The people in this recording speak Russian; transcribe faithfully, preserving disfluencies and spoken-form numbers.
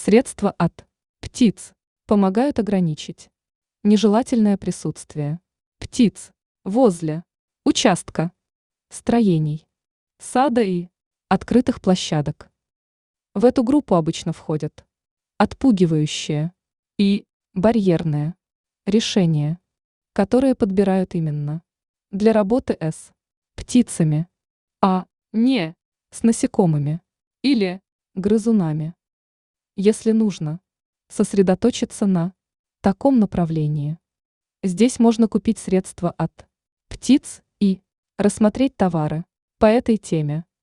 Средства от птиц помогают ограничить нежелательное присутствие птиц возле участка, строений, сада и открытых площадок. В эту группу обычно входят отпугивающие и барьерные решения, которые подбирают именно для работы с птицами, а не с насекомыми или грызунами. Если нужно сосредоточиться на таком направлении, здесь можно купить средства от птиц и рассмотреть товары по этой теме.